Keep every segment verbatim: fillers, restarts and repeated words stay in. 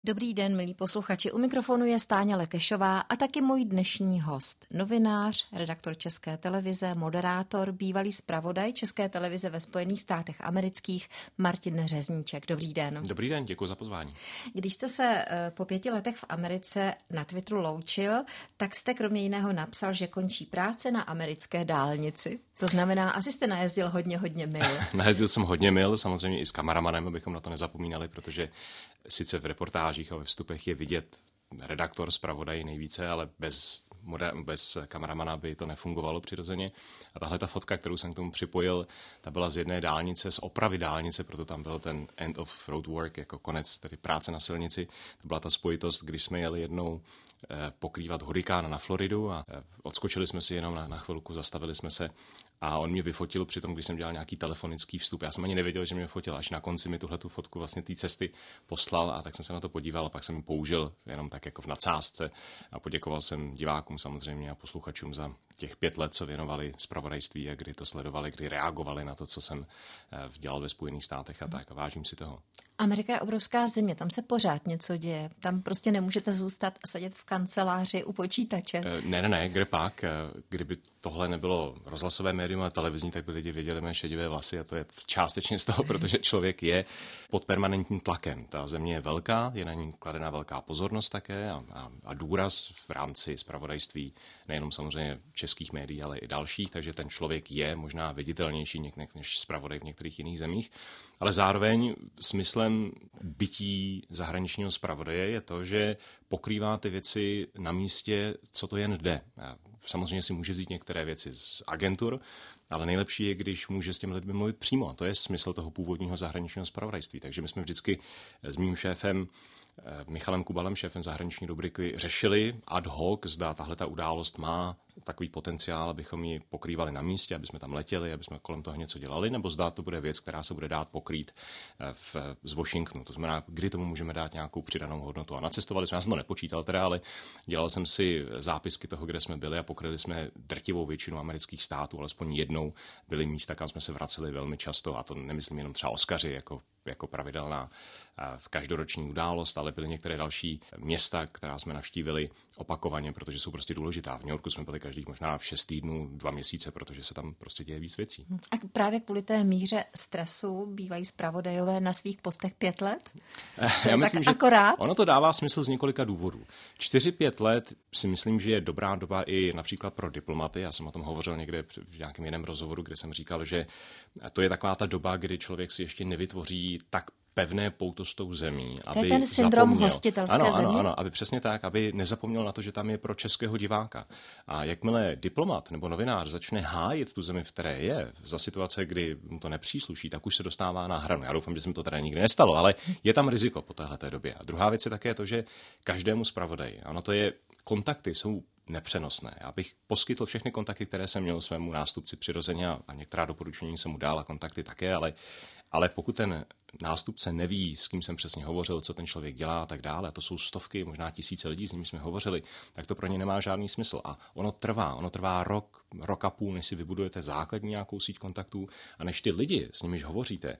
Dobrý den, milí posluchači. U mikrofonu je Stáňa Lekešová a taky můj dnešní host. Novinář, redaktor České televize, moderátor, bývalý zpravodaj České televize ve Spojených státech amerických Martin Řezníček. Dobrý den. Dobrý den, děkuji za pozvání. Když jste se po pěti letech v Americe na Twitteru loučil, tak jste kromě jiného napsal, že končí práce na americké dálnici. To znamená, asi jste najezdil hodně, hodně mil. Najezdil jsem hodně mil, samozřejmě i s kameramanem, abychom na to nezapomínali, protože sice v reportážích a ve vstupech je vidět redaktor, zpravodaj nejvíce, ale bez, bez kameramana by to nefungovalo přirozeně. A tahle ta fotka, kterou jsem k tomu připojil, ta byla z jedné dálnice, z opravy dálnice, proto tam byl ten end of road work, jako konec tedy práce na silnici. To byla ta spojitost, když jsme jeli jednou eh, pokrývat hurikán na Floridu a eh, odskočili jsme si jenom na, na chvilku, zastavili jsme se a on mě vyfotil při tom, když jsem dělal nějaký telefonický vstup. Já jsem ani nevěděl, že mě fotil, až na konci mi tuhletu fotku vlastně té cesty poslal a tak jsem se na to podíval a pak jsem ji použil jenom tak jako v nadsázce a poděkoval jsem divákům samozřejmě a posluchačům za těch pět let, co věnovali zpravodajství a kdy to sledovali, kdy reagovali na to, co jsem dělal ve Spojených státech a tak. A vážím si toho. Amerika je obrovská země, tam se pořád něco děje. Tam prostě nemůžete zůstat a sedět v kanceláři u počítače. Ne, ne, ne, kde pak? Kdyby tohle nebylo rozhlasové médium a televizní, tak by lidi věděli mé šedivé vlasy a to je částečně z toho, protože člověk je pod permanentním tlakem. Ta země je velká, je na ní kladená velká pozornost také a, a, a důraz v rámci zpravodajství, nejenom samozřejmě českých médií, ale i dalších, takže ten člověk je možná viditelnější než zpravodaj v některých jiných zemích, ale zároveň smyslem bytí zahraničního zpravodaje je to, že pokrývá ty věci na místě, co to jen jde. Samozřejmě si může vzít některé věci z agentur, ale nejlepší je, když může s těmi lidmi mluvit přímo. A to je smysl toho původního zahraničního zpravodajství. Takže my jsme vždycky s mým šéfem Michalem Kubalem, šéfem zahraniční rubriky, řešili ad hoc, zda tahle ta událost má takový potenciál, abychom ji pokrývali na místě, aby jsme tam letěli, aby jsme kolem toho něco dělali, nebo zda to bude věc, která se bude dát pokrýt v, z Washingtonu. To znamená, kdy tomu můžeme dát nějakou přidanou hodnotu. A nacestovali jsme, já jsem to nepočítal teda, ale dělal jsem si zápisky toho, kde jsme byli a pokryli jsme drtivou většinu amerických států, alespoň jednou byly místa, kam jsme se vraceli velmi často, a to nemyslím jenom třeba Oscaři jako jako pravidelná v každoroční událost, ale byly některé další města, která jsme navštívili opakovaně, protože jsou prostě důležitá. V New Yorku jsme byli každých možná v šest týdnů, dva měsíce, protože se tam prostě děje víc věcí. A právě kvůli té míře stresu bývají zpravodajové na svých postech pět let? To Já je myslím, tak akorát? Ono to dává smysl z několika důvodů. Čtyři, pět let si myslím, že je dobrá doba i například pro diplomaty. Já jsem o tom hovořil někde v nějakém jiném rozhovoru, kde jsem říkal, že to je taková ta doba, kdy člověk si ještě nevytvoří tak pevné pouto s tou zemí, to aby je ten syndrom zapomněl. hostitelské ano, země? Ano, ano, aby přesně tak, aby nezapomněl na to, že tam je pro českého diváka. A jakmile diplomat nebo novinář začne hájit tu zemi, v které je, za situace, kdy mu to nepřísluší, tak už se dostává na hranu. Já doufám, že se mi to teda nikdy nestalo, ale je tam riziko po téhleté době. A druhá věc je také to, že každému zpravodaji, ano, to je, kontakty jsou nepřenosné. Já bych poskytl všechny kontakty, které jsem měl svému nástupci přirozeně a, a některá doporučení jsem mu dal a kontakty také, ale Ale pokud ten nástupce neví, s kým jsem přesně hovořil, co ten člověk dělá a tak dále, a to jsou stovky, možná tisíce lidí, s nimi jsme hovořili, tak to pro ně nemá žádný smysl. A ono trvá, ono trvá rok, rok a půl, než si vybudujete základní nějakou síť kontaktů a než ty lidi, s nimiž hovoříte,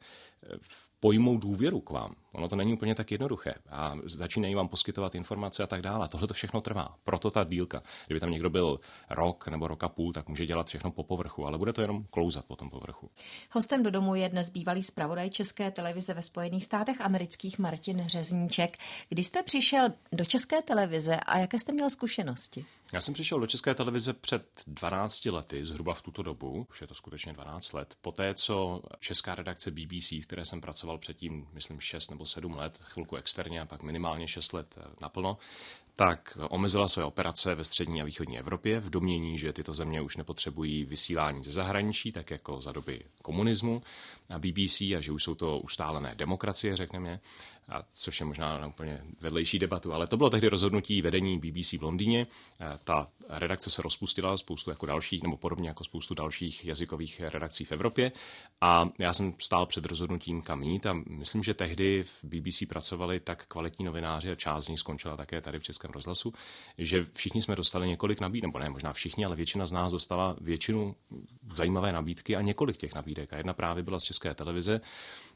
pojmou důvěru k vám. Ono to není úplně tak jednoduché a začínají vám poskytovat informace a tak dále. Tohle to všechno trvá. Proto ta dílka. Kdyby tam někdo byl rok nebo rok a půl, tak může dělat všechno po povrchu, ale bude to jenom klouzat po tom povrchu. Hostem do domu je dnes bývalý zpravodaj České televize ve Spojených státech amerických Martin Řezníček. Kdy jste přišel do České televize a jaké jste měl zkušenosti? Já jsem přišel do České televize před dvanácti lety, zhruba v tuto dobu, už je to skutečně dvanáct let, poté, co česká redakce B B C, v které jsem pracoval předtím, myslím, šest nebo sedm let, chvilku externě a pak minimálně šest let naplno, tak omezila své operace ve střední a východní Evropě v domnění, že tyto země už nepotřebují vysílání ze zahraničí, tak jako za doby komunismu a B B C, a že už jsou to ustálené demokracie, řekněme, a což je možná na úplně vedlejší debatu, ale to bylo tehdy rozhodnutí vedení B B C v Londýně. Ta redakce se rozpustila, spoustu jako dalších, nebo podobně jako spoustu dalších jazykových redakcí v Evropě, a já jsem stál před rozhodnutím, kam jít, a myslím, že tehdy v B B C pracovali tak kvalitní novináři, a část z nich skončila také tady v Českém rozhlasu, že všichni jsme dostali několik nabídek, nebo ne možná všichni, ale většina z nás dostala většinu zajímavé nabídky a několik těch nabídek. A jedna právě byla z České televize,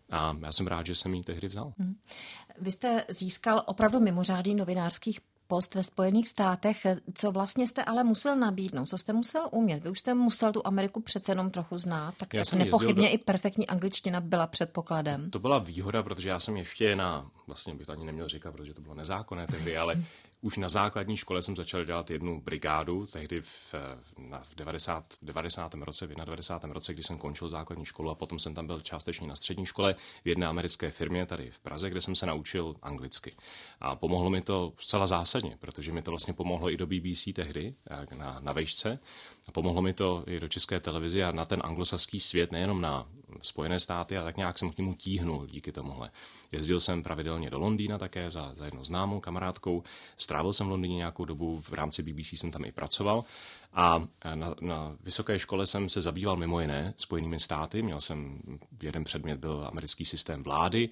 A já jsem rád, že jsem ji tehdy vzal. Hmm. Vy jste získal opravdu mimořádný novinářský post ve Spojených státech. Co vlastně jste ale musel nabídnout? Co jste musel umět? Vy už jste musel tu Ameriku přece jenom trochu znát, tak, tak nepochybně do... i perfektní angličtina byla předpokladem. To byla výhoda, protože já jsem ještě na, vlastně bych to ani neměl říkat, protože to bylo nezákonné tehdy, ale už na základní škole jsem začal dělat jednu brigádu, tehdy v, na, v devadesátém roce, v devadesátém roce, kdy jsem končil základní školu a potom jsem tam byl částečně na střední škole v jedné americké firmě tady v Praze, kde jsem se naučil anglicky. A pomohlo mi to zcela zásadně, protože mi to vlastně pomohlo i do B B C tehdy, na, na vejšce. A pomohlo mi to i do České televize a na ten anglosaský svět, nejenom na Spojené státy, a tak nějak jsem k němu tíhnul díky tomuhle. Jezdil jsem pravidelně do Londýna také za, za jednou známou kamarádkou. Strávil jsem v Londýně nějakou dobu, v rámci B B C jsem tam i pracoval. A na, na vysoké škole jsem se zabýval mimo jiné Spojenými státy. Měl jsem, jeden předmět byl americký systém vlády.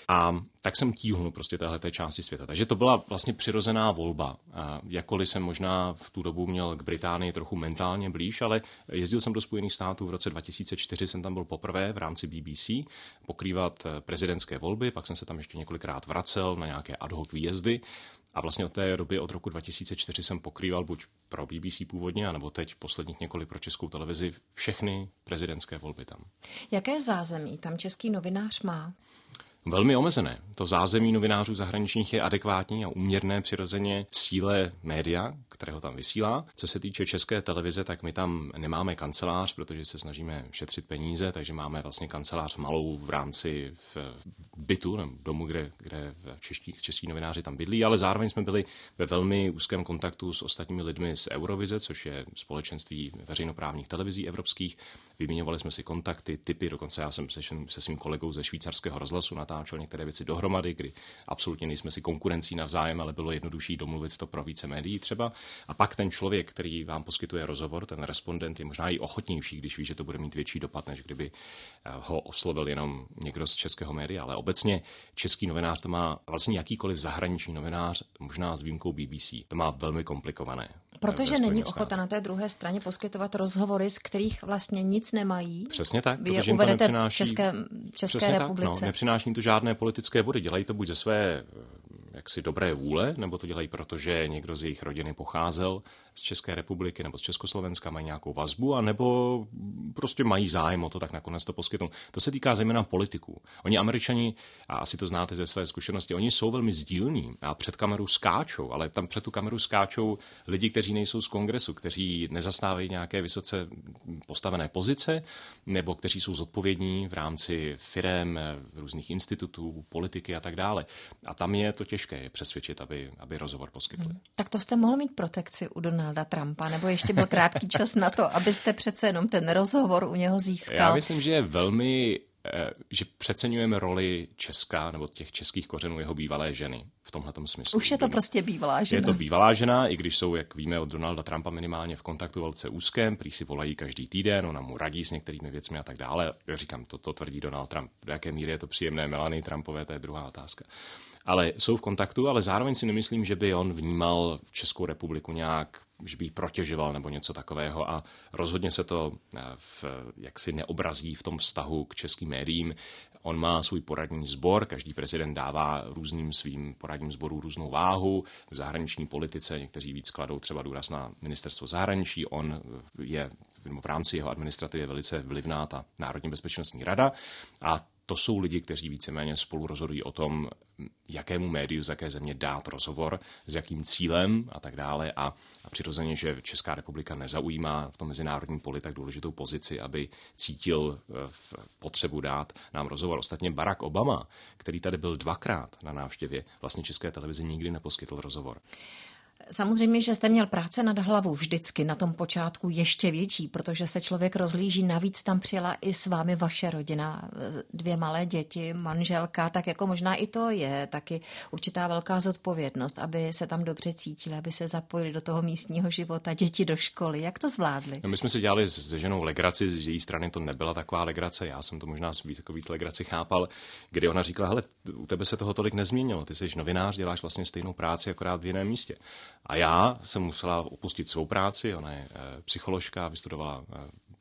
A tak jsem tíhnul prostě téhleté části světa. Takže to byla vlastně přirozená volba. A jakkoliv jsem možná v tu dobu měl k Británii trochu mentálně blíž, ale jezdil jsem do Spojených států v roce dva tisíce čtyři, jsem tam byl poprvé v rámci B B C pokrývat prezidentské volby, pak jsem se tam ještě několikrát vracel na nějaké ad hoc výjezdy. A vlastně od té doby, od roku dva tisíce čtyři jsem pokrýval buď pro B B C původně, anebo teď posledních několik pro Českou televizi všechny prezidentské volby tam. Jaké zázemí tam český novinář má? Velmi omezené. To zázemí novinářů zahraničních je adekvátní a úměrné přirozeně síle média, kterého tam vysílá. Co se týče České televize, tak my tam nemáme kancelář, protože se snažíme šetřit peníze, takže máme vlastně kancelář malou v rámci v bytu, nebo domu, kde, kde čeští, čeští novináři tam bydlí, ale zároveň jsme byli ve velmi úzkém kontaktu s ostatními lidmi z Eurovize, což je společenství veřejnoprávních televizí evropských. Vyměňovali jsme si kontakty, tipy, dokonce já jsem se, se svým kolegou ze švýcarského rozhlasu natáčel některé věci dohromady, kdy absolutně nejsme si konkurencí navzájem, ale bylo jednodušší domluvit to pro více médií třeba. A pak ten člověk, který vám poskytuje rozhovor, ten respondent, je možná i ochotnější, když ví, že to bude mít větší dopad, než kdyby ho oslovil jenom někdo z českého média. Ale obecně český novinář to má, vlastně jakýkoliv zahraniční novinář, možná s výjimkou B B C, to má velmi komplikované. Protože není ochota na té druhé straně poskytovat rozhovory, z kterých vlastně nic nemají. Přesně tak. Vy je uvedete v České, České republice. Tak, no, nepřináší to žádné politické body. Dělají to buď ze své jaksi dobré vůle, nebo to dělají proto, že někdo z jejich rodiny pocházel z České republiky nebo z Československa, mají nějakou vazbu, anebo prostě mají zájem o to, tak nakonec to poskytnou. To se týká zejména politiků. Oni Američani, a asi to znáte ze své zkušenosti, oni jsou velmi sdílní a před kameru skáčou, ale tam před tu kameru skáčou lidi, kteří nejsou z kongresu, kteří nezastávají nějaké vysoce postavené pozice, nebo kteří jsou zodpovědní v rámci firem, různých institutů, politiky a tak dále. A tam je to těžké je přesvědčit, aby, aby rozhovor poskytli. Hmm. Tak to jste mohl mít protekci u Donalda Trumpa, nebo ještě byl krátký čas na to, abyste přece jenom ten rozhovor u něho získal? Já myslím, že je velmi, že přeceňujeme roli Česka nebo těch českých kořenů jeho bývalé ženy v tomhletom smyslu. Už je to prostě bývalá žena. Je to bývalá žena, i když jsou, jak víme, od Donalda Trumpa minimálně v kontaktu velice úzkém, prý si volají každý týden, ona mu radí s některými věcmi a tak dále. Já říkám, to, to tvrdí Donald Trump. Do jaké míry je to příjemné Melanie Trumpové, to je druhá otázka. Ale jsou v kontaktu, ale zároveň si nemyslím, že by on vnímal Českou republiku nějak, že by ji protěžoval nebo něco takového a rozhodně se to v, jaksi neobrazí v tom vztahu k českým médiím. On má svůj poradní sbor, každý prezident dává různým svým poradním sborům různou váhu. V zahraniční politice někteří víc kladou třeba důraz na ministerstvo zahraničí, on je v rámci jeho administrativy velice vlivná ta Národní bezpečnostní rada a to jsou lidi, kteří víceméně spolu rozhodují o tom, jakému médiu z jaké země dát rozhovor, s jakým cílem a tak dále. A, a přirozeně, že Česká republika nezaujímá v tom mezinárodním poli tak důležitou pozici, aby cítil v potřebu dát nám rozhovor. Ostatně Barack Obama, který tady byl dvakrát na návštěvě, vlastně České televizi nikdy neposkytl rozhovor. Samozřejmě, že jste měl práce nad hlavou vždycky, na tom počátku ještě větší, protože se člověk rozhlíží, navíc tam přijela i s vámi vaše rodina, dvě malé děti, manželka, tak jako možná i to je taky určitá velká zodpovědnost, aby se tam dobře cítili, aby se zapojili do toho místního života, děti do školy. Jak to zvládli? No, my jsme si dělali se ženou legraci, z její strany to nebyla taková legrace, já jsem to možná víc, jako víc legraci chápal, kdy ona říkala, hele, u tebe se toho tolik nezměnilo, ty jsi novinář, děláš vlastně stejnou práci, akorát v jiném místě. A já jsem musela opustit svou práci, ona je e, psycholožka, vystudovala e,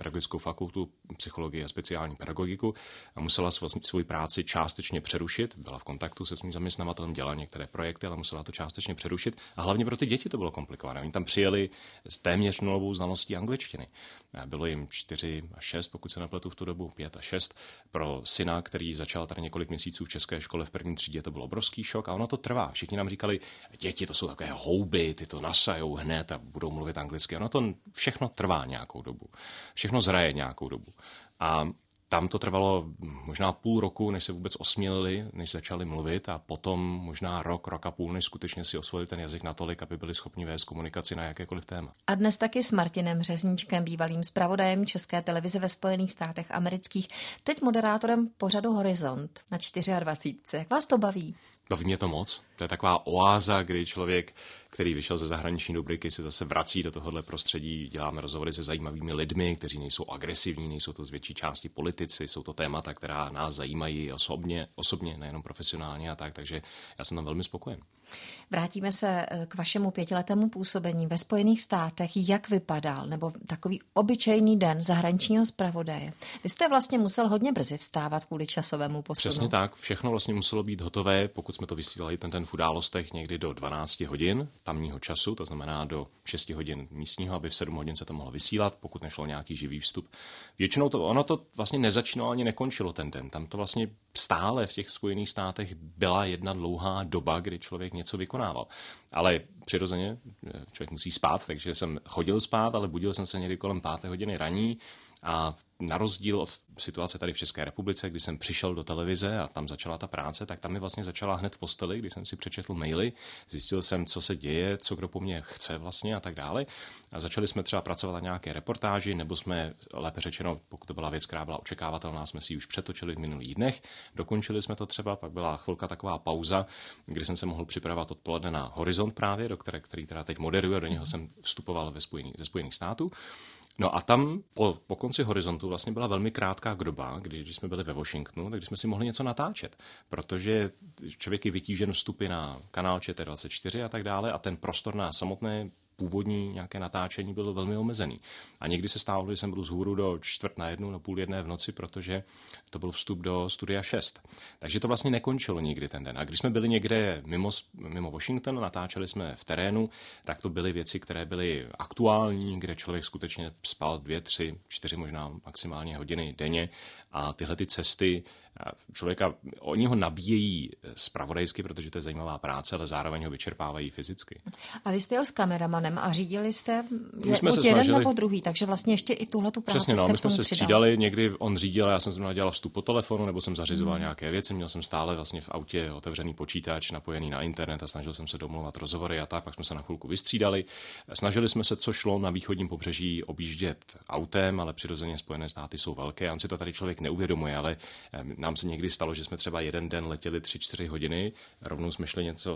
pedagogickou fakultu, psychologii a speciální pedagogiku a musela svou práci částečně přerušit. Byla v kontaktu se svým zaměstnavatelem, dělala některé projekty, ale musela to částečně přerušit. A hlavně pro ty děti to bylo komplikované. Oni tam přijeli s téměř nulovou znalostí angličtiny. Bylo jim čtyři a šest, pokud se nepletu v tu dobu, pět a šest. Pro syna, který začal tady několik měsíců v české škole v první třídě, to byl obrovský šok a ono to trvá. Všichni nám říkali, děti to jsou takové houby, ty to nasajou hned a budou mluvit anglicky. Ono to všechno trvá nějakou dobu. Všechno zraje nějakou dobu. A tam to trvalo možná půl roku, než se vůbec osmělili, než začali mluvit a potom možná rok, rok a půl, než skutečně si osvojili ten jazyk natolik, aby byli schopni vést komunikaci na jakékoliv téma. A dnes taky s Martinem Řezníčkem, bývalým zpravodajem České televize ve Spojených státech amerických, teď moderátorem pořadu Horizont na dvacet čtyři. Jak vás to baví? Baví mě to moc. To je taková oáza, kdy člověk, který vyšel ze zahraniční rubriky, se zase vrací do tohohle prostředí. Děláme rozhovory se zajímavými lidmi, kteří nejsou agresivní, nejsou to z větší části politici, jsou to témata, která nás zajímají osobně, osobně, nejenom profesionálně a tak, takže já jsem tam velmi spokojen. Vrátíme se k vašemu pětiletému působení ve Spojených státech. Jak vypadal, nebo takový obyčejný den zahraničního zpravodaje? Vy jste vlastně musel hodně brzy vstávat kvůli časovému posunu. Přesně tak, všechno vlastně muselo být hotové, pokud jsme to vysílali ten den v Událostech někdy do dvanáct hodin tamního času, to znamená do šest hodin místního, aby v sedm hodin se to mohlo vysílat, pokud nešlo nějaký živý vstup. Většinou to, ono to vlastně nezačínalo ani nekončilo ten den. Tam to vlastně stále v těch Spojených státech byla jedna dlouhá doba, kdy člověk něco vykonával. Ale přirozeně člověk musí spát, takže jsem chodil spát, ale budil jsem se někdy kolem páté hodiny raní a na rozdíl od situace tady v České republice, kdy jsem přišel do televize a tam začala ta práce, tak tam mi vlastně začala hned v posteli, když jsem si přečetl maily, zjistil jsem, co se děje, co kdo po mně chce vlastně a tak dále. A začali jsme třeba pracovat na nějaké reportáži, nebo jsme, lépe řečeno, pokud to byla věc, která byla očekávatelná, jsme si ji už přetočili v minulých dnech, dokončili jsme to třeba, pak byla chvilka taková pauza, kdy jsem se mohl připravovat odpoledne na Horizont právě, do které, který teda teď moderuje, do něho jsem vstupoval ve Spojených, ze Spojených států. No a tam po, po konci Horizontu vlastně byla velmi krátká doba, když, když jsme byli ve Washingtonu, tak jsme si mohli něco natáčet, protože člověk je vytížen vstupy na kanál Č T dvacet čtyři a tak dále a ten prostor na samotné původní nějaké natáčení bylo velmi omezený. A někdy se stávalo, že jsem byl vzhůru do čtvrt na jednu, na půl jedné v noci, protože to byl vstup do Studia šest. Takže to vlastně nekončilo nikdy ten den. A když jsme byli někde mimo, mimo Washington, natáčeli jsme v terénu, tak to byly věci, které byly aktuální, kde člověk skutečně spal dvě, tři, čtyři možná maximálně hodiny denně a tyhle ty cesty člověka, oni ho nabíjejí zpravodajsky, protože to je zajímavá práce, ale zároveň ho vyčerpávají fyzicky. A vy jste jel s kameramanem a řídili jste je, jsme buď se jeden snažili, nebo druhý, takže vlastně ještě i tuhle tu práci přesně, no, jste my k tomu jsme se přidal. střídali, někdy on řídil, já jsem zrovna dělal vstup po telefonu, nebo jsem zařizoval hmm. nějaké věci, měl jsem stále vlastně v autě otevřený počítač, napojený na internet a snažil jsem se domluvat rozhovory a tak, pak jsme se na chvilku vystřídali. Snažili jsme se, co šlo na východním pobřeží, objíždět autem, ale přirozeně Spojené státy jsou velké, on si to tady člověk neuvědomuje, ale nám se někdy stalo, že jsme třeba jeden den letěli tři čtyři hodiny, rovnou jsme šli něco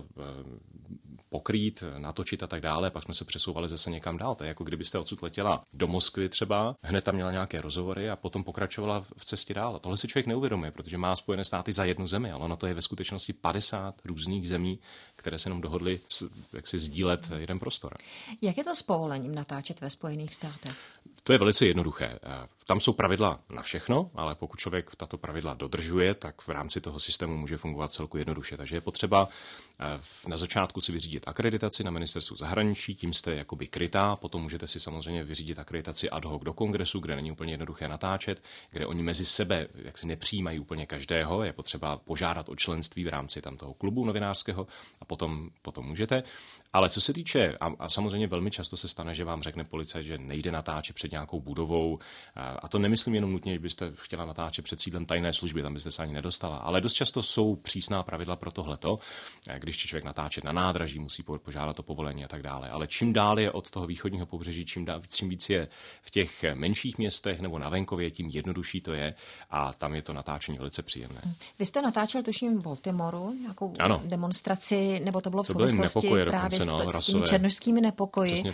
pokrýt, natočit a tak dále, pak jsme se přesouvali zase někam dál. To je jako kdybyste odsud letěla do Moskvy třeba, hned tam měla nějaké rozhovory a potom pokračovala v cestě dál. A tohle si člověk neuvědomuje, protože má Spojené státy za jednu zemi, ale ono to je ve skutečnosti padesát různých zemí, které se jenom dohodly, jak si sdílet jeden prostor. Jak je to s povolením natáčet ve Spojených státech? To je velice jednoduché. Tam jsou pravidla na všechno, ale pokud člověk tato pravidla dodržuje, tak v rámci toho systému může fungovat celku jednoduše. Takže je potřeba na začátku si vyřídit akreditaci na ministerstvu zahraničí, tím jste jakoby krytá, potom můžete si samozřejmě vyřídit akreditaci ad hoc do kongresu, kde není úplně jednoduché natáčet, kde oni mezi sebe jak si nepřijímají úplně každého, je potřeba požádat o členství v rámci tam toho klubu novinářského a potom, potom můžete. Ale co se týče, a, a samozřejmě velmi často se stane, že vám řekne policajt, že nejde natáčet před nějakou budovou, a, a to nemyslím jenom nutně, že byste chtěla natáčet před sídlem tajné služby, tam byste se ani nedostala, ale dost často jsou přísná pravidla pro tohleto, když člověk natáčet na nádraží, musí požádat o povolení a tak dále. Ale čím dál je od toho východního pobřeží, čím, dál, čím víc je v těch menších městech nebo na venkově, tím jednodušší to je a tam je to natáčení velice příjemné. Vy jste natáčel tuším v Baltimoru, nějakou ano. demonstraci, nebo to bylo v to souvislosti právě no, s, s těmi černošskými nepokoji. Přesně tak.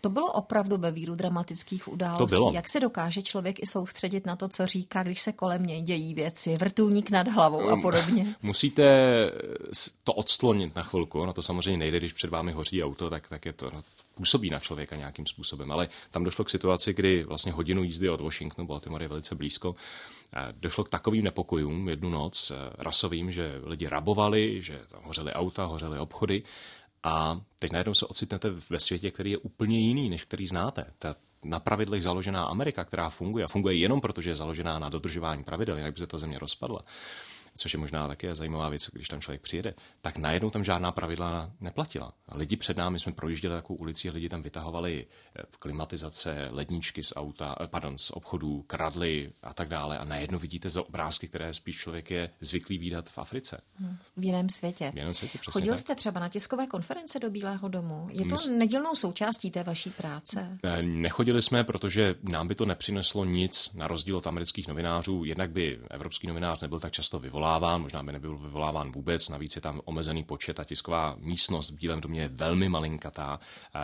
To bylo opravdu ve víru dramatických událostí. To bylo. Jak se dokáže člověk i soustředit na to, co říká, když se kolem něj dějí věci, vrtulník nad hlavou a podobně? Musíte to odstlonit na chvilku, no to samozřejmě nejde, když před vámi hoří auto, tak, tak je to, no, působí na člověka nějakým způsobem, ale tam došlo k situaci, kdy vlastně hodinu jízdy od Washingtonu, Baltimore je velice blízko, došlo k takovým nepokojům jednu noc rasovým, že lidi rabovali, že tam hořely auta, hořely obchody a teď najednou se ocitnete ve světě, který je úplně jiný, než který znáte. Ta na pravidlech založená Amerika, která funguje a funguje jenom proto, že je založená na dodržování pravidel, jinak by se ta země rozpadla, což je možná také zajímavá věc, když tam člověk přijede, tak najednou tam žádná pravidla neplatila. Lidi před námi, jsme projížděli takovou ulici, lidi tam vytahovali klimatizace, ledničky z auta, pardon, z obchodů, kradly a tak dále a najednou vidíte za obrázky, které spíš člověk je zvyklý vídat v Africe. V jiném světě. V jiném světě, přesně Chodil tak. jste třeba na tiskové konference do Bílého domu? Je to My... nedílnou součástí té vaší práce? Nechodili jsme, protože nám by to nepřineslo nic, na rozdíl od amerických novinářů. Jednak by evropský novinář nebyl tak často vyvoláván, možná by nebyl vyvoláván vůbec, navíc je tam omezený počet a tisková místnost v Bílém domě je velmi malinkatá.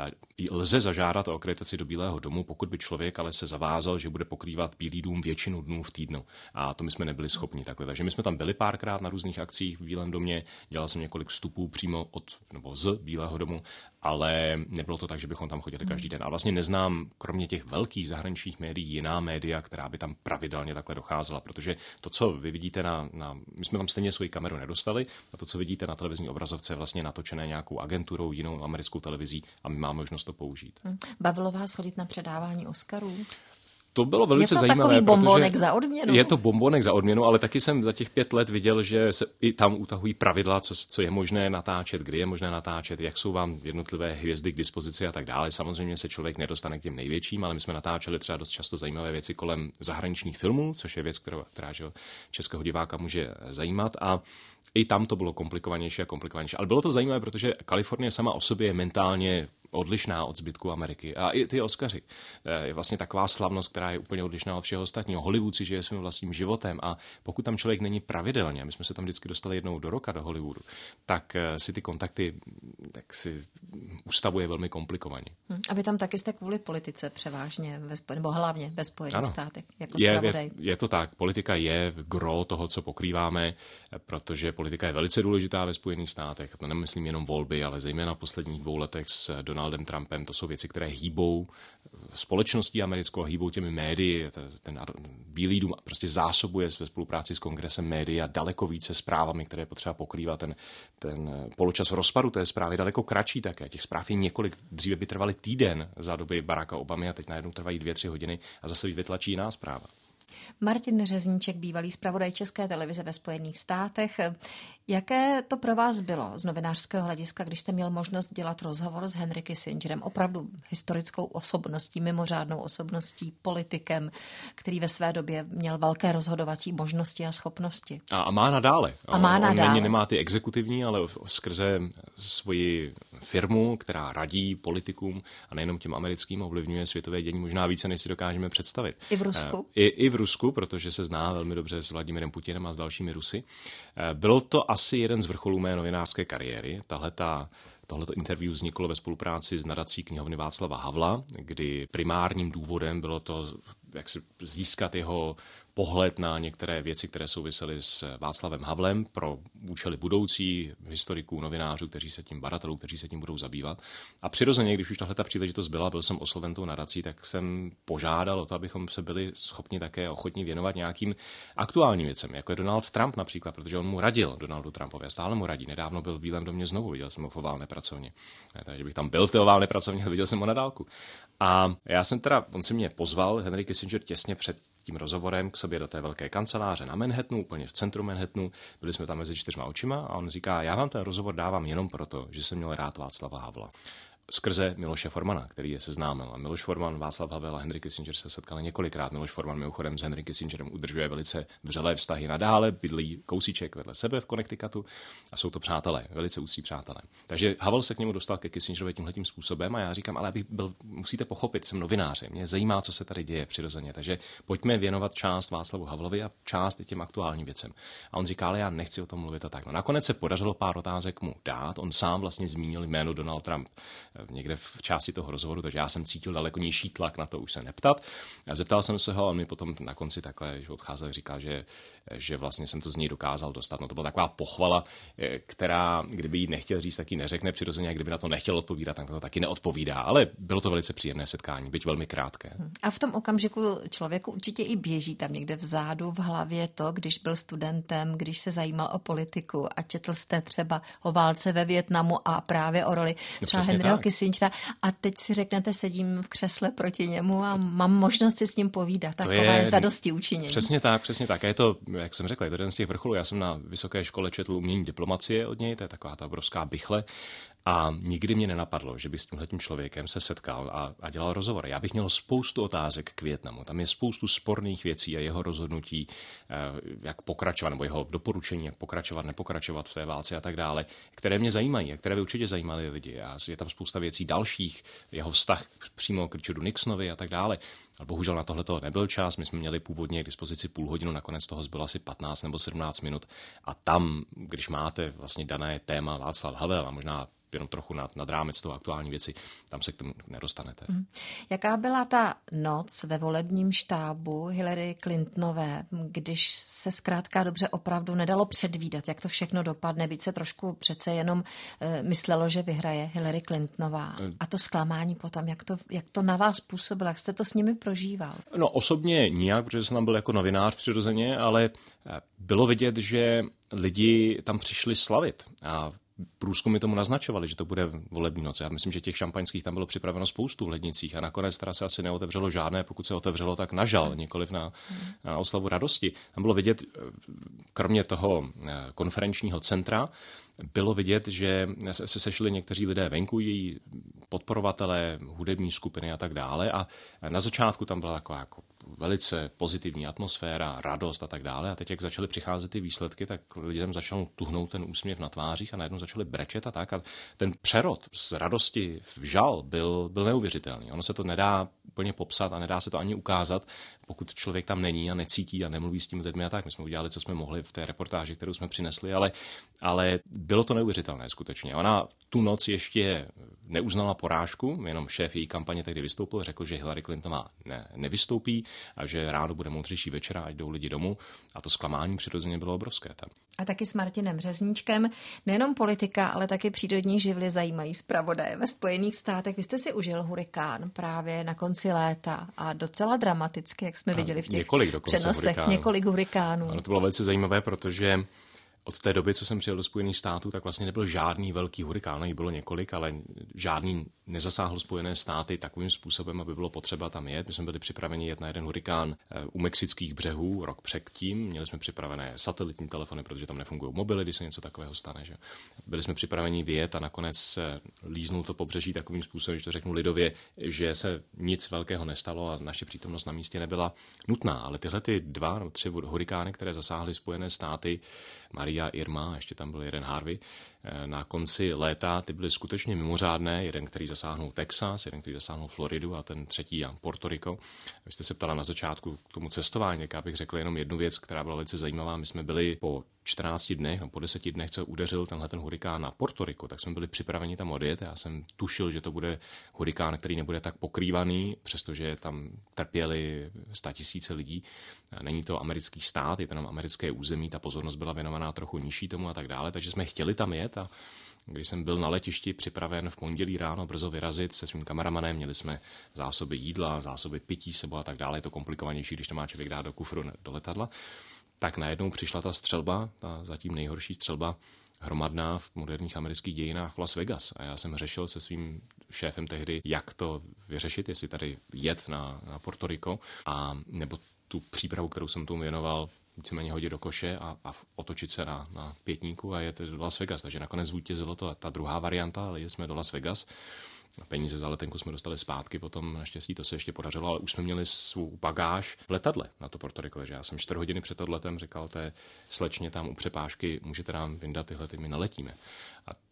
Lze zažádat o akreditaci do Bílého domu, pokud by člověk ale se zavázal, že bude pokrývat Bílý dům většinu dnů v týdnu. A to my jsme nebyli schopni takhle. Takže my jsme tam byli párkrát na různých akcích v Bílém domě, dělal jsem několik vstupů přímo od nebo z Bílého domu, ale nebylo to tak, že bychom tam chodili každý den. A vlastně neznám, kromě těch velkých zahraničních médií, jiná média, která by tam pravidelně takhle docházela, protože to, co vy vidíte na, na my jsme tam stejně svoji kameru nedostali, a to, co vidíte na televizní obrazovce, je vlastně natočené nějakou agenturou, jinou americkou televizí a my máme možnost to použít. Bavilo vás chodit na předávání Oscarů? To bylo velice zajímavé. Je to zajímavé, takový bombonek za odměnu? Je to bombonek za odměnu, ale taky jsem za těch pět let viděl, že se i tam utahují pravidla, co, co je možné natáčet, kdy je možné natáčet, jak jsou vám jednotlivé hvězdy k dispozici a tak dále. Samozřejmě se člověk nedostane k těm největším, ale my jsme natáčeli třeba dost často zajímavé věci kolem zahraničních filmů, což je věc, která, která že českého diváka může zajímat a i tam to bylo komplikovanější a komplikovanější. Ale bylo to zajímavé, protože Kalifornie sama o sobě je mentálně odlišná od zbytku Ameriky. A i ty Oscaři. Je vlastně taková slavnost, která je úplně odlišná od všeho ostatního. Hollywood si žije svým vlastním životem a pokud tam člověk není pravidelně, my jsme se tam vždycky dostali jednou do roka do Hollywoodu, tak si ty kontakty tak si ustavuje velmi komplikovaně. Hmm. A vy tam taky jste kvůli politice převážně, ve Spojen, nebo hlavně ve Spojených státech, jako je, zpravodaj. Je, je to tak. Politika je gro toho, co pokrýváme, protože politika je velice důležitá ve Spojených státech. To nemyslím jenom volby, ale zejména v posledních dvou letech s Donaldem Trumpem. To jsou věci, které hýbou společností americkou, hýbou těmi médii. Ten Bílý dům prostě zásobuje ve spolupráci s kongresem média daleko více zprávami, které je potřeba pokrývat. Ten, ten poločas rozpadu té zprávy je daleko kratší také. Těch zpráv je několik, dříve by trvaly týden za doby Baracka Obamy a teď najednou trvají dvě, tři hodiny a zase vytlačí jiná zpráva. Martin Řezníček, bývalý zpravodaj České televize ve Spojených státech. Jaké to pro vás bylo z novinářského hlediska, když jste měl možnost dělat rozhovor s Henry Kissingerem, opravdu historickou osobností, mimořádnou osobností, politikem, který ve své době měl velké rozhodovací možnosti a schopnosti? A, a má nadále. A má on nadále. On nemá ty exekutivní, ale skrze svoji firmu, která radí politikům a nejenom těm americkým, ovlivňuje světové dění možná více, než si dokážeme představit. I v Rusku? I, i v Rusku, protože se zná velmi dobře s Vladimirem Putinem a s dalšími Rusy. Bylo to asi jeden z vrcholů mé novinářské kariéry. Tahleta, tohleto interview vzniklo ve spolupráci s nadací knihovny Václava Havla, kdy primárním důvodem bylo to, jak si získat jeho pohled na některé věci, které souvisely s Václavem Havlem pro účely budoucí historiků, novinářů, kteří se tím, badatelů, kteří se tím budou zabývat. A přirozeně, když už tahle ta příležitost byla, byl jsem osloven tou nadací, tak jsem požádal o to, abychom se byli schopni také ochotní věnovat nějakým aktuálním věcem, jako je Donald Trump například, protože on mu radil, Donaldu Trumpovi, a stále mu radí. Nedávno byl v Bílém domě znovu, viděl jsem ho v oválné pracovně. Ne, takže bych tam byl v té oválné pracovně, viděl jsem ho na dálku. A já jsem teda, on si mě pozval, Henry Kissinger, těsně před tím rozhovorem k sobě do té velké kanceláře na Manhattanu, úplně v centru Manhattanu. Byli jsme tam mezi čtyřma očima a on říká, já vám ten rozhovor dávám jenom proto, že jsem měl rád Václava Havla. Skrze Miloše Formana, který je seznámil. A Miloš Forman, Václav Havel a Henry Kissinger se setkali několikrát. Miloš Forman mimochodem s Henry Kissingerem udržuje velice vřelé vztahy nadále, bydlí kousíček vedle sebe v Connecticutu a jsou to přátelé, velice úzcí přátelé. Takže Havel se k němu dostal ke Kissingerovi tímhletím způsobem a já říkám, ale abych byl, musíte pochopit, jsem novinář, mě zajímá, co se tady děje přirozeně, takže pojďme věnovat část Václavu Havlovi a část i těm aktuálním věcem. A on říká, ale já nechci o tom mluvit a tak. No, nakonec se podařilo pár otázek mu dát, on sám vlastně zmínil jméno Donald Trump někde v části toho rozhovoru, takže já jsem cítil daleko nižší tlak na to už se neptat. A zeptal jsem se ho a on mi potom na konci takhle, že odcházel, říkal, že, že vlastně jsem to z něj dokázal dostat. No to byla taková pochvala, která, kdyby jí nechtěl říct, tak ji neřekne přirozeně, a kdyby na to nechtěl odpovídat, tak to taky neodpovídá. Ale bylo to velice příjemné setkání, byť velmi krátké. A v tom okamžiku člověku určitě i běží tam někde vzadu v hlavě to, když byl studentem, když se zajímal o politiku a četl jste třeba o válce ve Vietnamu a právě o roli třeba no, Henryho Kissingera a teď si řeknete, sedím v křesle proti němu a mám možnost si s ním povídat. Takové je zadosti učinění. Přesně tak, přesně tak. A je to, jak jsem řekl, je to jeden z těch vrcholů. Já jsem na vysoké škole četl umění diplomacie od něj, to je taková ta obrovská bichle. A nikdy mě nenapadlo, že by s tímhletím člověkem se setkal a, a dělal rozhovor. Já bych měl spoustu otázek k Vietnamu. Tam je spoustu sporných věcí a jeho rozhodnutí, jak pokračovat, nebo jeho doporučení, jak pokračovat, nepokračovat v té válce a tak dále, které mě zajímají a které by určitě zajímaly lidi. A je tam spousta věcí dalších, jeho vztah přímo k Richardu Nixonovi a tak dále. Ale bohužel na tohle to nebyl čas. My jsme měli původně k dispozici půl hodinu, nakonec toho zbylo asi patnáct nebo sedmnáct minut. A tam, když máte vlastně dané téma Václav Havel a možná jenom trochu nad, nad rámec toho aktuální věci, tam se k tomu nedostanete. Hmm. Jaká byla ta noc ve volebním štábu Hillary Clintonové, když se zkrátka dobře opravdu nedalo předvídat, jak to všechno dopadne, byť se trošku přece jenom e, myslelo, že vyhraje Hillary Clintonová. A to zklamání potom, jak to, jak to na vás působilo, jak jste to s nimi prožíval? No osobně nijak, protože jsem tam byl jako novinář přirozeně, ale bylo vidět, že lidi tam přišli slavit a průzkumy tomu naznačovali, že to bude volební noc. Já myslím, že těch šampaňských tam bylo připraveno spoustu v lednicích a nakonec teda se asi neotevřelo žádné, pokud se otevřelo, tak na žal, nikoliv na, na oslavu radosti. Tam bylo vidět, kromě toho konferenčního centra, bylo vidět, že se sešli někteří lidé venku, její podporovatelé, hudební skupiny a tak dále. A na začátku tam byla taková jako velice pozitivní atmosféra, radost a tak dále. A teď, jak začaly přicházet ty výsledky, tak lidem začal tuhnout ten úsměv na tvářích a najednou začali brečet a tak. A ten přerod z radosti v žal byl, byl neuvěřitelný. Ono se to nedá úplně popsat a nedá se to ani ukázat, pokud člověk tam není a necítí a nemluví s tím lidmi a tak. My jsme udělali, co jsme mohli v té reportáži, kterou jsme přinesli, ale, ale bylo to neuvěřitelné skutečně. Ona tu noc ještě neuznala porážku, jenom šéf její kampaně tehdy vystoupil, řekl, že Hillary Clintonová ne, nevystoupí a že ráno bude moudřejší večera, ať jdou lidi domů. A to zklamání přirozeně bylo obrovské tam. A taky s Martinem Řezníčkem nejenom politika, ale taky přírodní živly zajímají zpravodaje ve Spojených státech. Vy jste si užil hurikán právě na konci léta a docela dramaticky, jak jsme viděli v těch několik přenosech. Hurikánů. Několik hurikánů. Ano, to bylo velice zajímavé, protože od té doby, co jsem přijel do Spojených států, tak vlastně nebyl žádný velký hurikán, jich bylo několik, ale žádný nezasáhl Spojené státy takovým způsobem, aby bylo potřeba tam jet. My jsme byli připraveni jet na jeden hurikán u mexických břehů rok předtím. Měli jsme připravené satelitní telefony, protože tam nefungují mobily, když se něco takového stane. Že? Byli jsme připraveni vyjet a nakonec se líznul to pobřeží takovým způsobem, že to řeknu lidově, že se nic velkého nestalo a naše přítomnost na místě nebyla nutná. Ale tyhle ty dva nebo tři hurikány, které zasáhly Spojené státy, Maria, Irma, ještě tam byl jeden Harvey, na konci léta, ty byly skutečně mimořádné. Jeden, který zasáhnul Texas, jeden, který zasáhnul Floridu a ten třetí a Puerto Rico. Vy jste se ptala na začátku k tomu cestování, jak já bych řekl jenom jednu věc, která byla velice zajímavá. My jsme byli po čtrnácti dnech, po deseti dnech, co udeřil tenhle ten hurikán na Puerto Rico, tak jsme byli připraveni tam odjet. Já jsem tušil, že to bude hurikán, který nebude tak pokrývaný, přestože tam trpěli statisíce lidí. Není to americký stát, je to jenom americké území, ta pozornost byla věnovaná trochu nižší tomu a tak dále, takže jsme chtěli tam jet a když jsem byl na letišti připraven v pondělí ráno brzo vyrazit se svým kameramanem, měli jsme zásoby jídla, zásoby pití sebou a tak dále, je to komplikovanější, když to má člověk dát do kufru, do letadla, tak najednou přišla ta střelba, ta zatím nejhorší střelba hromadná v moderních amerických dějinách v Las Vegas. A já jsem řešil se svým šéfem tehdy, jak to vyřešit, jestli tady jet na, na Puerto Rico, a nebo tu přípravu, kterou jsem tomu věnoval, víceméně hodit do koše a, a otočit se na, na pětníku a jet do Las Vegas. Takže nakonec zvítězilo to ta druhá varianta, ale jeli jsme do Las Vegas. Peníze za letenku jsme dostali zpátky, potom naštěstí to se ještě podařilo, ale už jsme měli svou bagáž v letadle na to Puerto Rico, že já jsem čtyři hodiny před odletem říkal té slečně tam u přepážky, můžete nám vyndat tyhle, ty my naletíme. A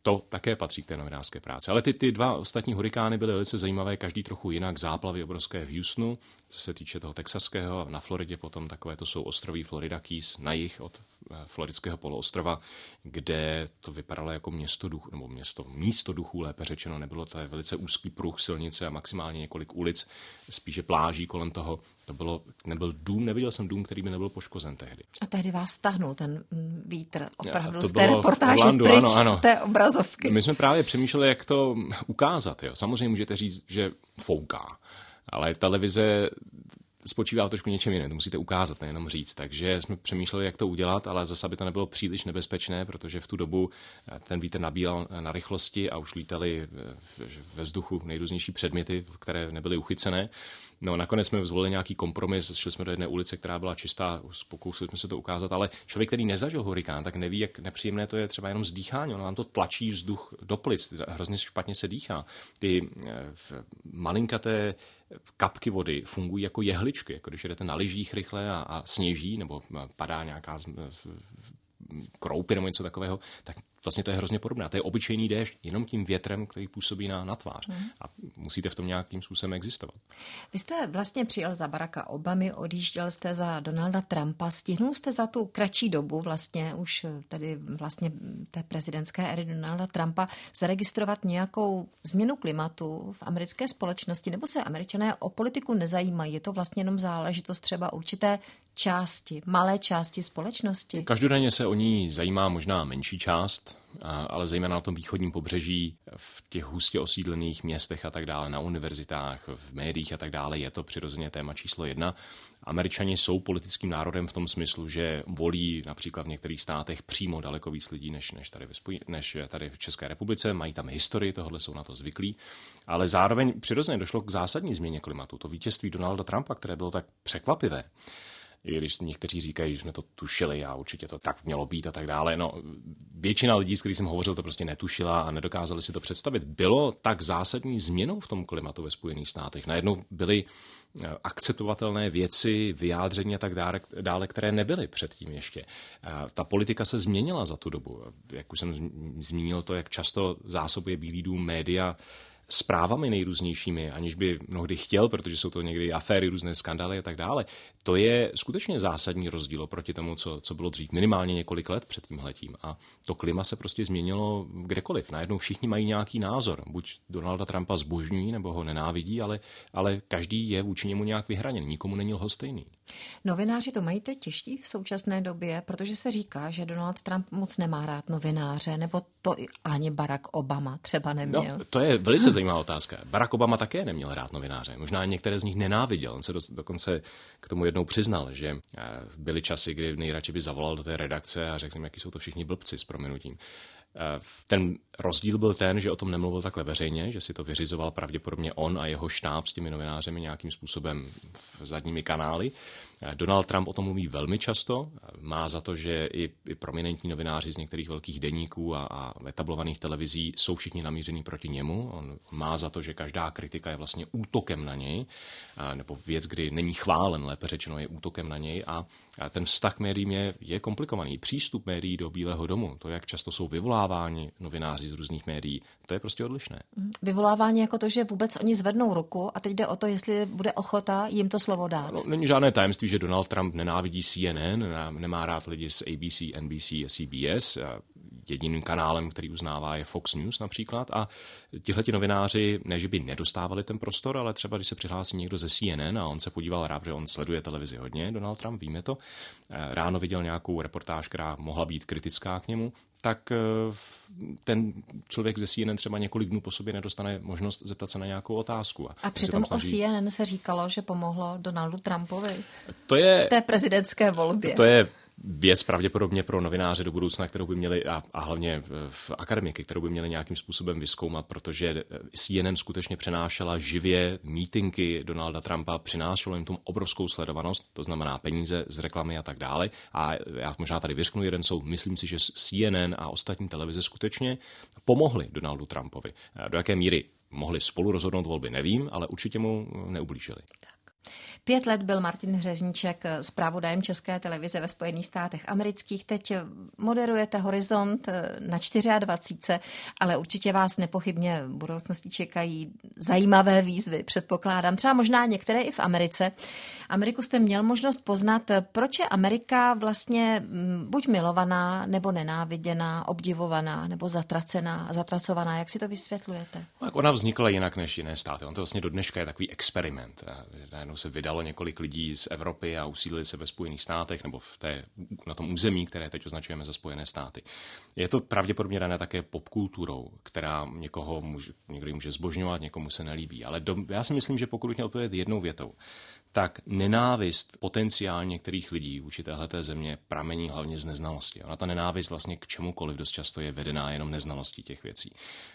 to také patří k té novinářské práci. Ale ty, ty dva ostatní hurikány byly velice zajímavé, každý trochu jinak. Záplavy obrovské v Houstonu, co se týče toho texaského, na Floridě potom takové to jsou ostroví Florida Keys na jih od floridského poloostrova, kde to vypadalo jako město duchů, nebo město, místo duchů, lépe řečeno, nebylo to velice úzký pruh silnice a maximálně několik ulic, spíše pláží kolem toho. To bylo, nebyl dům, neviděl jsem dům, který by nebyl poškozen tehdy. A tehdy vás stáhnul ten vítr opravdu z té reportáže Orlandu, pryč ano, ano. z té obrazovky. My jsme právě přemýšleli, jak to ukázat. Jo. Samozřejmě můžete říct, že fouká, ale televize spočívá trošku něčem jiném, to musíte ukázat, nejenom říct. Takže jsme přemýšleli, jak to udělat, ale zase by to nebylo příliš nebezpečné, protože v tu dobu ten vítr nabíral na rychlosti a už lítali ve vzduchu nejrůznější předměty, které nebyly uchycené. No, nakonec jsme zvolili nějaký kompromis, šli jsme do jedné ulice, která byla čistá, pokusili jsme se to ukázat, ale člověk, který nezažil hurikán, tak neví, jak nepříjemné to je třeba jenom zdýchání, ono vám to tlačí vzduch do plic, hrozně špatně se dýchá. Ty malinkaté kapky vody fungují jako jehličky, jako když jedete na lyžích rychle a, a sněží, nebo padá nějaká kroupy nebo něco takového, tak vlastně to je hrozně podobné. To je obyčejný déšť, jenom tím větrem, který působí na, na tvář. Hmm. A musíte v tom nějakým způsobem existovat. Vy jste vlastně přijel za Baracka Obamy, odjížděl jste za Donalda Trumpa, stihnul jste za tu kratší dobu vlastně už tady vlastně té prezidentské éry Donalda Trumpa zaregistrovat nějakou změnu klimatu v americké společnosti, nebo se Američané o politiku nezajímají? Je to vlastně jenom záležitost třeba určité části, malé části společnosti? Každodenně se o ní zajímá možná menší část, ale zejména na tom východním pobřeží, v těch hustě osídlených městech a tak dále, na univerzitách, v médiích a tak dále, je to přirozeně téma číslo jedna. Američani jsou politickým národem v tom smyslu, že volí například v některých státech přímo daleko víc lidí, než, než, tady, ve spojí, než tady v České republice, mají tam historii, tohle jsou na to zvyklí, ale zároveň přirozeně došlo k zásadní změně klimatu. To vítězství Donalda Trumpa, které bylo tak překvapivé, i když někteří říkají, že jsme to tušili a určitě to tak mělo být a tak dále. No, většina lidí, s kterými jsem hovořil, to prostě netušila a nedokázali si to představit. Bylo tak zásadní změnou v tom klimatu ve Spojených státech. Najednou byly akceptovatelné věci, vyjádření a tak dále, které nebyly předtím ještě. Ta politika se změnila za tu dobu. Jak už jsem zmínil to, jak často zásobuje Bílý dům média zprávami nejrůznějšími, aniž by mnohdy chtěl, protože jsou to někdy aféry, různé skandály a tak dále. To je skutečně zásadní rozdíl oproti tomu, co, co bylo dřív, minimálně několik let před tímhletím. A to klima se prostě změnilo kdekoliv. Najednou všichni mají nějaký názor. Buď Donalda Trumpa zbožňují, nebo ho nenávidí, ale, ale každý je vůči němu nějak vyhraněn. Nikomu není lhostejný. Novináři to mají teď těžší v současné době, protože se říká, že Donald Trump moc nemá rád novináře, nebo to ani Barack Obama třeba neměl. No, to je velice zajímavá otázka. Barack Obama také neměl rád novináře. Možná některé z nich nenáviděl. On se do, dokonce k tomu jednou přiznal, že byly časy, kdy nejradši by zavolal do té redakce a řekl jim, jaký jsou to všichni blbci s prominutím. Ten rozdíl byl ten, že o tom nemluvil takhle veřejně, že si to vyřizoval pravděpodobně on a jeho štáb s těmi novinářemi nějakým způsobem v zadními kanály. Donald Trump o tom mluví velmi často, má za to, že i, i prominentní novináři z některých velkých deníků a, a etablovaných televizí jsou všichni namíření proti němu. On má za to, že každá kritika je vlastně útokem na něj, nebo věc, kdy není chválen, lépe řečeno, je útokem na něj a, a ten vztah k médiím je, je komplikovaný. Přístup médií do Bílého domu, to, jak často jsou vyvoláváni novináři z různých médií, to je prostě odlišné. Vyvolávání jako to, že vůbec oni zvednou ruku a teď jde o to, jestli bude ochota jim to slovo dát. No, není žádné tajemství, že Donald Trump nenávidí C N N, nemá rád lidi z A B C, N B C a C B S. Jediným kanálem, který uznává, je Fox News například. A tihleti novináři, ne, že by nedostávali ten prostor, ale třeba, když se přihlásí někdo ze C N N a on se podíval rád, že on sleduje televizi hodně, Donald Trump, víme to, ráno viděl nějakou reportáž, která mohla být kritická k němu, tak ten člověk ze C N N třeba několik dnů po sobě nedostane možnost zeptat se na nějakou otázku. A, a přitom snaží... o C N N se říkalo, že pomohlo Donaldu Trumpovi to je, v té prezidentské volbě. To je věc pravděpodobně pro novináře do budoucna, kterou by měli, a, a hlavně v akademiky, kterou by měli nějakým způsobem vyzkoumat, protože C N N skutečně přenášela živě mítinky Donalda Trumpa, přinášelo jim tomu obrovskou sledovanost, to znamená peníze z reklamy a tak dále. A já možná tady vyřknu jeden soud, myslím si, že C N N a ostatní televize skutečně pomohly Donaldu Trumpovi. Do jaké míry mohli spolu rozhodnout volby, nevím, ale určitě mu neublížili. Pět let byl Martin Řezníček zpravodajem České televize ve Spojených státech amerických. Teď moderujete Horizont na dvacet čtyři, ale určitě vás nepochybně v budoucnosti čekají zajímavé výzvy, předpokládám. Třeba možná některé i v Americe. Ameriku jste měl možnost poznat, proč je Amerika vlastně buď milovaná, nebo nenáviděná, obdivovaná, nebo zatracená, zatracovaná. Jak si to vysvětlujete? Tak ona vznikla jinak než jiné státy. On to vlastně do dneška je takový experiment. Najednou se vydalo několik lidí z Evropy a usídlili se ve Spojených státech nebo v té, na tom území, které teď označujeme za Spojené státy. Je to pravděpodobně dané také popkulturou, která někoho může, někdo může zbožňovat, někomu se nelíbí. Ale do, já si myslím, že pokud měl odpovědět jednou větou, tak nenávist potenciálně některých lidí vůči téhleté země pramení hlavně z neznalosti. Ona ta nenávist vlastně k čemukoliv dost často je vedená jenom neznalostí těch věcí.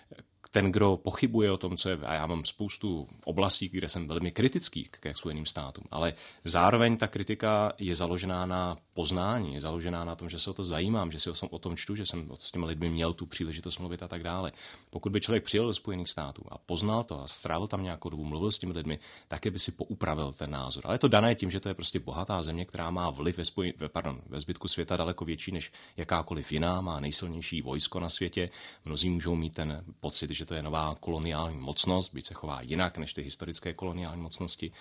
Ten, kdo pochybuje o tom, co je, a já mám spoustu oblastí, kde jsem velmi kritický ke Spojeným státům, ale zároveň ta kritika je založená na poznání, je založená na tom, že se o to zajímám, že si o tom čtu, že jsem s těmi lidmi měl tu příležitost mluvit a tak dále. Pokud by člověk přijel do Spojených států a poznal to a strávil tam nějakou dobu, mluvil s těmi lidmi, taky by si poupravil ten názor. Ale je to dané tím, že to je prostě bohatá země, která má vliv ve, spoj... pardon, ve zbytku světa daleko větší než jakákoliv jiná, má nejsilnější vojsko na světě. Mnozí můžou mít ten pocit, že to je nová koloniální mocnost, byť se chová jinak než ty historické koloniální mocnosti.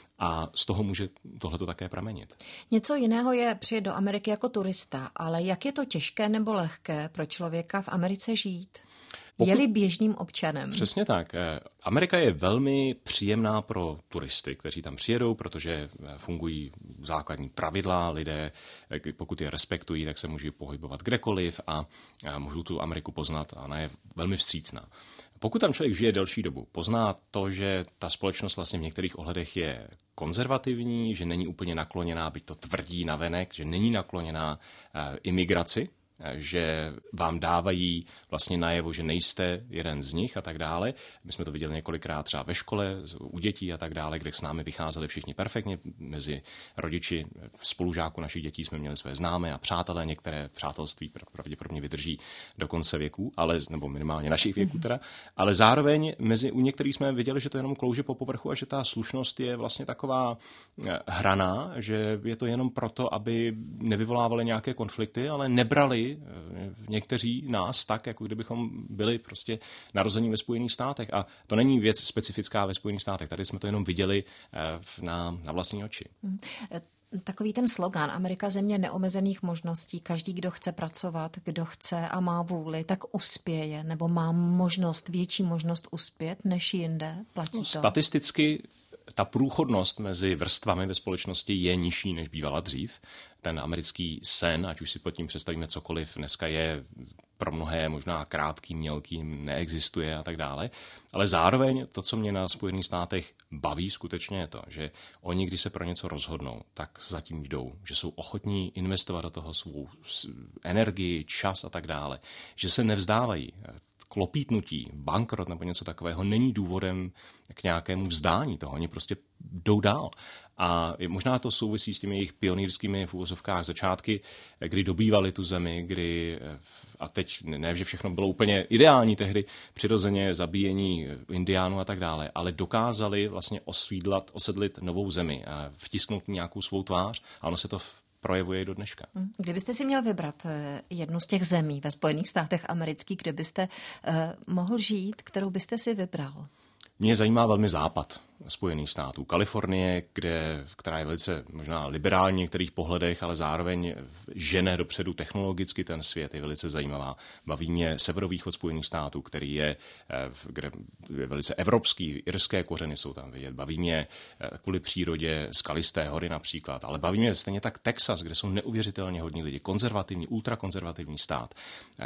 A z toho může tohleto také pramenit. Něco jiného je přijet do Ameriky jako turista, ale jak je to těžké nebo lehké pro člověka v Americe žít? Pokud... Je-li běžným občanem? Přesně tak. Amerika je velmi příjemná pro turisty, kteří tam přijedou, protože fungují základní pravidla. Lidé, pokud je respektují, tak se můžou pohybovat kdekoliv a můžou tu Ameriku poznat a ona je velmi vstřícná. Pokud tam člověk žije delší dobu, pozná to, že ta společnost vlastně v některých ohledech je konzervativní, že není úplně nakloněná, byť to tvrdí navenek, že není nakloněná imigraci, že vám dávají vlastně najevo, že nejste jeden z nich a tak dále. My jsme to viděli několikrát třeba ve škole, u dětí a tak dále, kde s námi vycházeli všichni perfektně. Mezi rodiči spolužáků našich dětí jsme měli své známé a přátelé, některé přátelství pravděpodobně vydrží do konce věku, ale, nebo minimálně našich věků teda, ale zároveň mezi, u některých jsme viděli, že to jenom klouže po povrchu a že ta slušnost je vlastně taková hraná, že je to jenom proto, aby nevyvolávali nějaké konflikty, ale nebrali někteří nás tak, jako kdybychom byli prostě narození ve Spojených státech. A to není věc specifická ve Spojených státech. Tady jsme to jenom viděli na, na vlastní oči. Takový ten slogan Amerika země neomezených možností, každý, kdo chce pracovat, kdo chce a má vůli, tak uspěje, nebo má možnost, větší možnost uspět než jinde, platí to? No, statisticky ta průchodnost mezi vrstvami ve společnosti je nižší, než bývala dřív. Ten americký sen, ať už si pod tím představíme cokoliv, dneska je pro mnohé možná krátký, mělký, neexistuje a tak dále. Ale zároveň to, co mě na Spojených státech baví, skutečně je to, že oni, když se pro něco rozhodnou, tak zatím jdou, že jsou ochotní investovat do toho svou energii, čas a tak dále, že se nevzdávají. Klopítnutí, bankrot nebo něco takového není důvodem k nějakému vzdání toho. Oni prostě jdou dál. A možná to souvisí s těmi jejich pionýrskými v úvozovkách začátky, kdy dobývali tu zemi, kdy, a teď ne, že všechno bylo úplně ideální tehdy, přirozeně zabíjení indiánů a tak dále, ale dokázali vlastně osvídlat, osedlit novou zemi a vtisknout nějakou svou tvář a ono se to projevuje i do dneška. Kdybyste si měl vybrat jednu z těch zemí ve Spojených státech amerických, kde byste uh, mohl žít, kterou byste si vybral? Mě zajímá velmi západ Spojených států. Kalifornie, kde, která je velice možná liberální v některých pohledech, ale zároveň žene dopředu technologicky ten svět, je velice zajímavá. Baví mě severovýchod Spojených států, který je, kde je velice evropský, irské kořeny jsou tam vidět. Baví mě kvůli přírodě skalisté hory například, ale baví mě stejně tak Texas, kde jsou neuvěřitelně hodní lidi. Konzervativní, ultrakonzervativní stát.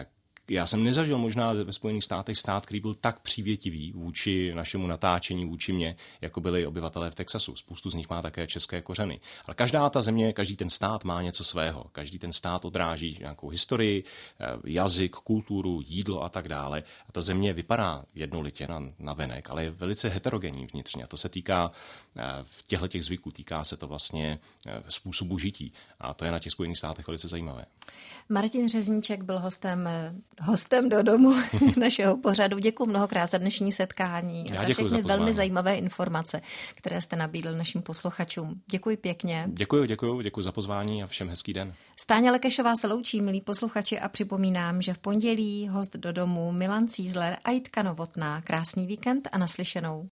Já jsem nezažil možná ve Spojených státech stát, který byl tak přívětivý vůči našemu natáčení, vůči mě, jako byli obyvatelé v Texasu. Spoustu z nich má také české kořeny. Ale každá ta země, každý ten stát má něco svého. Každý ten stát odráží nějakou historii, jazyk, kulturu, jídlo a tak dále. A ta země vypadá jednolitě na, na venek, ale je velice heterogenní vnitřně. A to se týká v těchto těch zvyků, týká se to vlastně způsobu žití. A to je na těch Spojených státech velice zajímavé. Martin Řezníček byl hostem, hostem do domu našeho pořadu. Děkuji mnohokrát za dnešní setkání Já a za všechny velmi zajímavé informace, které jste nabídl našim posluchačům. Děkuji pěkně. Děkuji, děkuji, děkuji za pozvání a všem hezký den. Stáňa Lekešová se loučí, milí posluchači, a připomínám, že v pondělí host do domu Milan Cízler a Jitka Novotná. Krásný víkend a naslyšenou.